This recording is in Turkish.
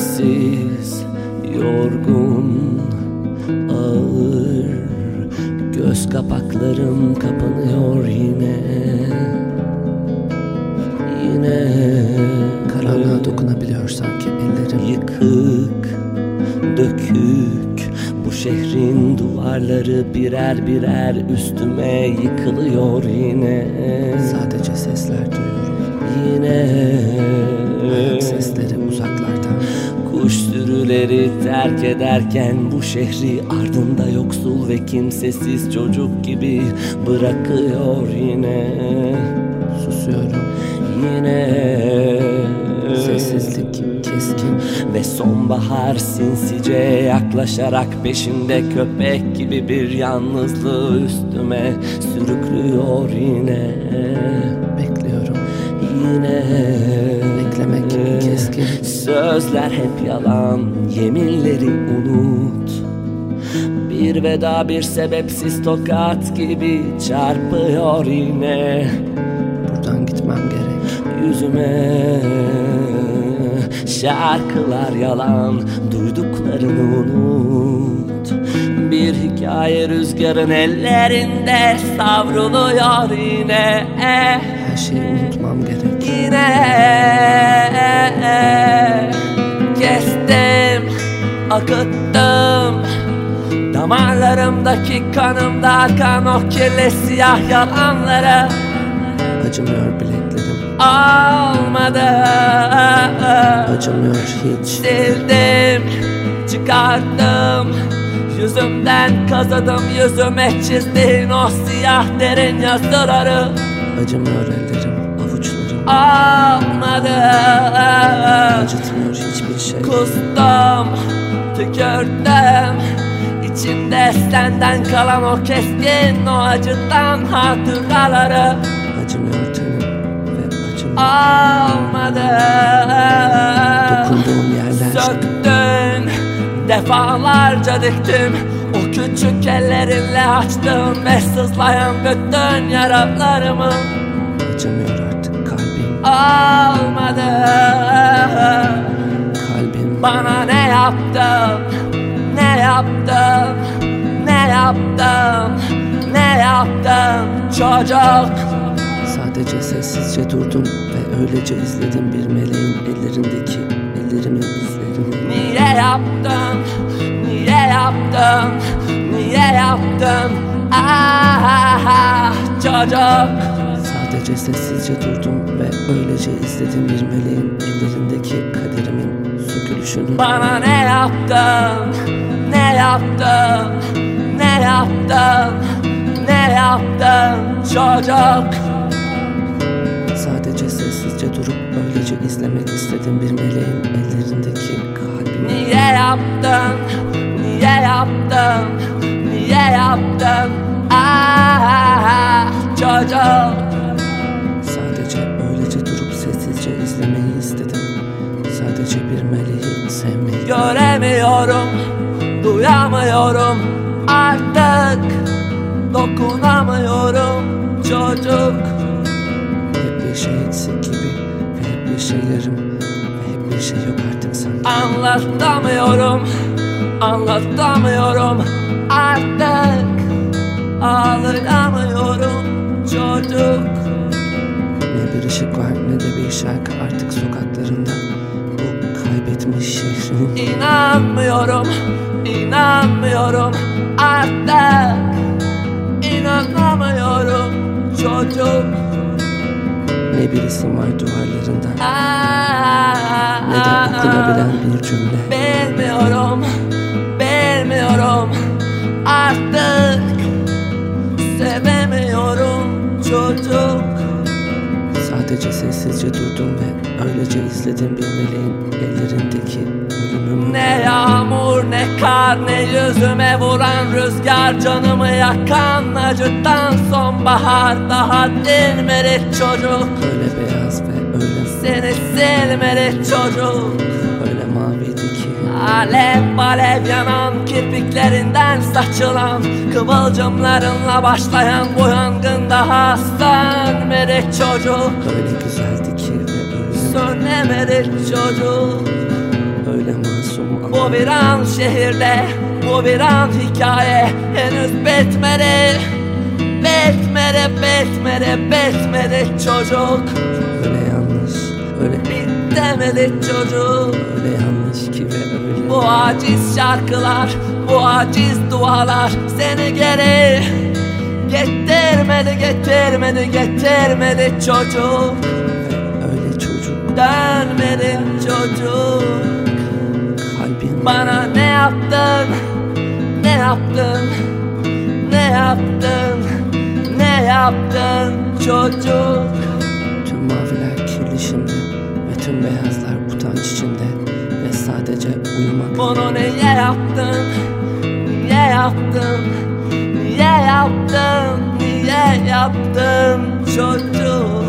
sessiz, yorgun, ağır. Göz kapaklarım kapanıyor yine. Karanlığa dokunabiliyor sanki ellerim. Yıkık, dökük, bu şehrin duvarları birer birer üstüme yıkılıyor yine. Sadece sesler duyuyorum. Yine Ayak sesleri uzaklardan. kuş sürüleri terk ederken bu şehri ardında yoksul ve kimsesiz çocuk gibi bırakıyor yine. Susuyorum. Yine Sessizlik keskin. ve sonbahar sinsice yaklaşarak peşinde köpek gibi bir yalnızlığı üstüme sürüklüyor yine. Bekliyorum. Yine Beklemek keskin. Sözler hep yalan, yeminleri unut. Bir veda bir sebepsiz tokat gibi çarpıyor yine. Buradan gitmem gerek. Yüzüme şarkılar yalan, duyduklarını unut. Bir hikaye rüzgarın ellerinde savruluyor yine. Her şeyi unutmam gerek. Yine kestim, akıttım damarlarımdaki kanımda akan o kirli siyah yalanları. Acımıyor bileklerim. Olmadı, Acımıyor hiç. sildim, çıkarttım, yüzümden kazıdım, yüzüme çizdiğin o siyah derin yazıları. Acımıyor ellerim, avuçlarım. Olmadı, Acıtmıyor hiçbir şey. kustum, tükürdüm, içimde senden kalan o keskin, o acıdan hatıraları. Acımıyor tenim ve acımıyor. Olmadı, Dokunduğum yerler. söktün, defalarca diktim. O küçük ellerinle açtım ve sızlayan bütün yaralarımı. Acımıyor artık kalbim. Olmadı, Kalbim. bana ne yaptın, ne yaptın, ne yaptın, ne yaptın çocuk. Sadece sessizce durdum ve öylece izledim bir meleğin ellerindeki ellerimin izlerini. Niye yaptın, niye yaptın, niye yaptın çocuk. Sadece sessizce durdum ve öylece izledim bir meleğin ellerindeki kaderimin sökülüşünü. Bana ne yaptın, ne yaptın, ne yaptın, ne yaptın çocuk. Sadece sessizce durup öylece izlemek istedim bir meleğin ellerindeki kalbimi. Niye yaptın, niye yaptın, niye yaptın çocuk. Sadece öylece durup sessizce izlemeyi istedim. Sadece bir meleği sevmeyi. Göremiyorum, duyamıyorum artık, dokunamıyorum çocuk. Hep bir şey eksik gibi ve hep bir şey yarım ve hep bir şey yok artık sanki. Anlatamıyorum, anlatamıyorum artık, ağlayamıyorum çocuk. Ne bir ışık var ne de bir şarkı artık sokaklarında. Bu kaybetmiş şehrin. İnanmıyorum, inanmıyorum artık, inanamıyorum çocuk. Ne bir isim var duvarlarında ne de okunabilen bir cümle. Bilmiyorum, bilmiyorum artık, sevemiyorum çocuk. Sadece sessizce durdum ve öylece izledim bir meleğin ellerindeki ölümümü. Ne yağmur ne kar ne yüzüme vuran rüzgar, canımı yakan acıdan sonbahar daha dinmedi çocuk. Öyle beyaz ve öyle Seni silmedi çocuk. öyle maviydi ki. Alev alev yanan kirpiklerinden saçılan kıvılcımlarınla başlayan bu yangın daha sönmedi çocuk. Öyle güzeldi ki ve öyle Sönemedi çocuk. öyle Bu viran şehirde, bu viran hikaye henüz bitmedi. Bitmedi çocuk. Öyle yanlış, öyle Bitemedi çocuk. öyle yanlış ki ve öyle. Bu aciz şarkılar, bu aciz dualar seni geri getirmedi çocuk. Öyle çocuk Dönmedi çocuk. kalbin Bana ne yaptın, ne yaptın, ne yaptın, ne yaptın çocuk. Tüm maviler kirli şimdi ve tüm beyazlar utanç içinde ve sadece uyumak. Bunu niye yaptın, niye yaptın, niye yaptın, niye yaptın çocuk.